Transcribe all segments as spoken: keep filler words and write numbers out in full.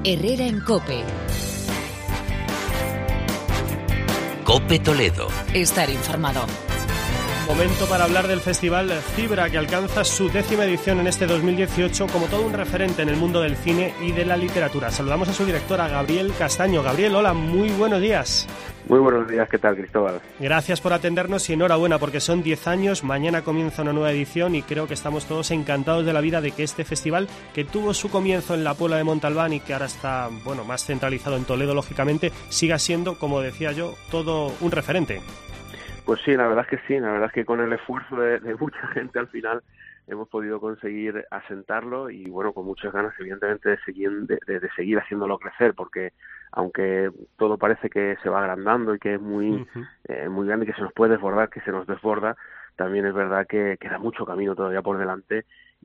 Herrera en COPE. COPE Toledo. Estar informado. Momento para hablar del Festival Fibra, que alcanza su décima edición en este dos mil dieciocho como todo un referente en el mundo del cine y de la literatura. Saludamos a su directora, Gabriel Castaño. Gabriel, hola, muy buenos días. Muy buenos días, ¿qué tal, Cristóbal? Gracias por atendernos y enhorabuena, porque son diez años, mañana comienza una nueva edición y creo que estamos todos encantados de la vida de que este festival, que tuvo su comienzo en la Puebla de Montalbán y que ahora está, bueno, más centralizado en Toledo, lógicamente, siga siendo, como decía yo, todo un referente. Pues sí, la verdad es que sí, la verdad es que con el esfuerzo de, de mucha gente al final hemos podido conseguir asentarlo y bueno, con muchas ganas evidentemente de seguir, de, de, de seguir haciéndolo crecer, porque aunque todo parece que se va agrandando y que es muy, uh-huh. eh, muy grande y que se nos puede desbordar, que se nos desborda, también es verdad que queda mucho camino todavía por delante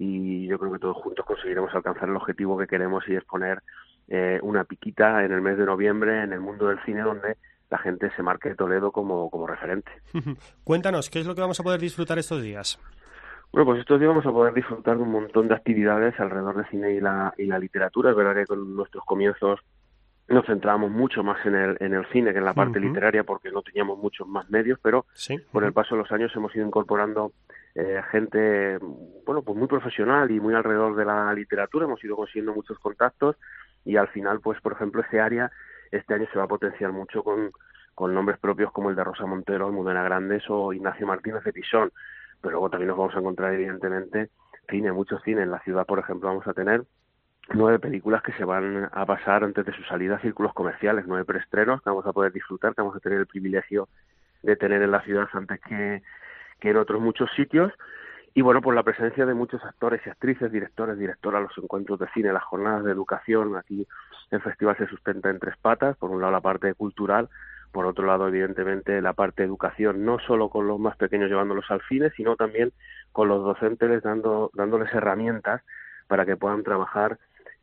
y yo creo que todos juntos conseguiremos alcanzar el objetivo que queremos, y es poner eh, una piquita en el mes de noviembre en el mundo del cine donde la gente se marque Toledo como, como referente. Cuéntanos, ¿qué es lo que vamos a poder disfrutar estos días? Bueno, pues estos días vamos a poder disfrutar de un montón de actividades alrededor del cine y la, y la literatura. Es verdad que con nuestros comienzos nos centrábamos mucho más en el, en el cine que en la parte uh-huh. literaria, porque no teníamos muchos más medios, pero ¿sí? Con uh-huh. el paso de los años hemos ido incorporando eh, gente, bueno, pues muy profesional y muy alrededor de la literatura. Hemos ido consiguiendo muchos contactos y al final, pues por ejemplo, ese área este año se va a potenciar mucho con, con nombres propios como el de Rosa Montero, Almudena Grandes o Ignacio Martínez de Pisón. Pero luego también nos vamos a encontrar, evidentemente, cine, mucho cine. En la ciudad, por ejemplo, vamos a tener nueve películas que se van a pasar antes de su salida a círculos comerciales, nueve preestrenos que vamos a poder disfrutar, que vamos a tener el privilegio de tener en la ciudad antes que, que en otros muchos sitios. Y bueno, por la presencia de muchos actores y actrices, directores, directoras, los encuentros de cine, las jornadas de educación. Aquí el festival se sustenta en tres patas: por un lado la parte cultural, por otro lado evidentemente la parte de educación, no solo con los más pequeños llevándolos al cine, sino también con los docentes dando, dándoles herramientas para que puedan trabajar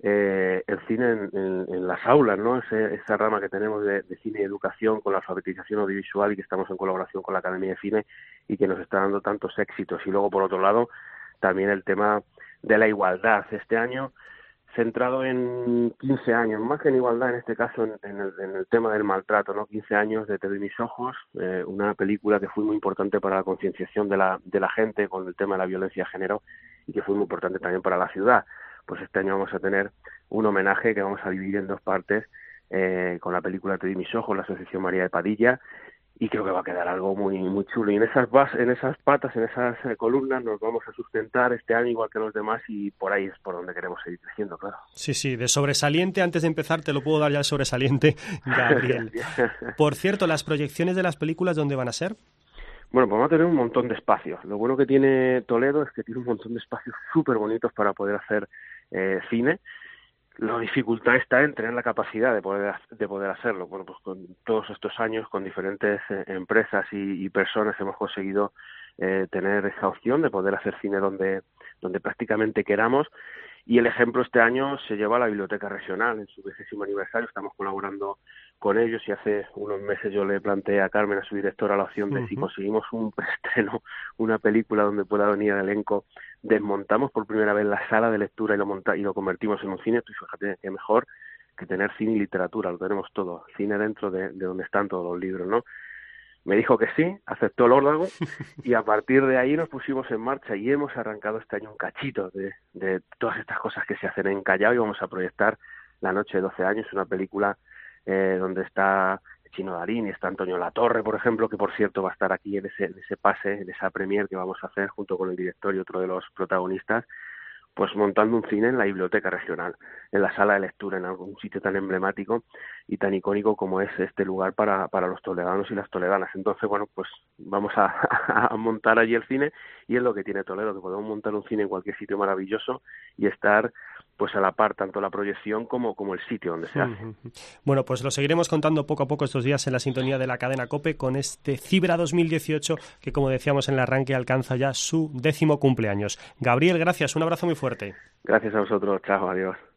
eh, el cine en, en, en las aulas, ¿no? Ese, esa rama que tenemos de, de cine y educación con la alfabetización audiovisual y que estamos en colaboración con la Academia de Cine y que nos está dando tantos éxitos. Y luego, por otro lado, también el tema de la igualdad. Este año centrado en quince años, más que en igualdad en este caso, en, en, el, en el tema del maltrato, ¿no? quince años de Te doy mis ojos, eh, una película que fue muy importante para la concienciación de la, de la gente con el tema de la violencia de género y que fue muy importante también para la ciudad. Pues este año vamos a tener un homenaje que vamos a dividir en dos partes, eh, con la película Te doy mis ojos, la Asociación María de Padilla, y creo que va a quedar algo muy muy chulo. Y en esas bas, en esas patas, en esas eh, columnas nos vamos a sustentar este año igual que los demás, y por ahí es por donde queremos seguir creciendo, claro. Sí, sí, de sobresaliente, antes de empezar te lo puedo dar ya el sobresaliente, Gabriel. Por cierto, ¿las proyecciones de las películas dónde van a ser? Bueno, pues vamos a tener un montón de espacios. Lo bueno que tiene Toledo es que tiene un montón de espacios súper bonitos para poder hacer eh, cine. La dificultad está en tener la capacidad de poder de poder hacerlo. Bueno, pues con todos estos años, con diferentes eh, empresas y, y personas, hemos conseguido eh, tener esa opción de poder hacer cine donde donde prácticamente queramos. Y el ejemplo este año se lleva a la Biblioteca Regional en su vigésimo aniversario. Estamos colaborando con ellos y hace unos meses yo le planteé a Carmen, a su directora, la opción de uh-huh. si conseguimos un preestreno, una película donde pueda venir el elenco, desmontamos por primera vez la sala de lectura y lo monta- y lo convertimos en un cine. Tú fíjate que mejor que tener cine y literatura, lo tenemos todo, cine dentro de, de donde están todos los libros, ¿no? Me dijo que sí, aceptó el órdago y a partir de ahí nos pusimos en marcha y hemos arrancado este año un cachito de, de todas estas cosas que se hacen en Callao, y vamos a proyectar La noche de doce años, una película eh, donde está Chino Darín y está Antonio Latorre, por ejemplo, que por cierto va a estar aquí en ese, en ese pase, en esa premier que vamos a hacer junto con el director y otro de los protagonistas, pues montando un cine en la Biblioteca Regional, en la sala de lectura, en algún sitio tan emblemático y tan icónico como es este lugar para, para los toledanos y las toledanas. Entonces, bueno, pues vamos a, a montar allí el cine, y es lo que tiene Toledo, que podemos montar un cine en cualquier sitio maravilloso y estar pues a la par tanto la proyección como, como el sitio donde se hace. Bueno, pues lo seguiremos contando poco a poco estos días en la sintonía de la cadena COPE con este Fibra dos mil dieciocho que, como decíamos en el arranque, alcanza ya su décimo cumpleaños. Gabriel, gracias, un abrazo muy fuerte. Gracias a vosotros, chao, adiós.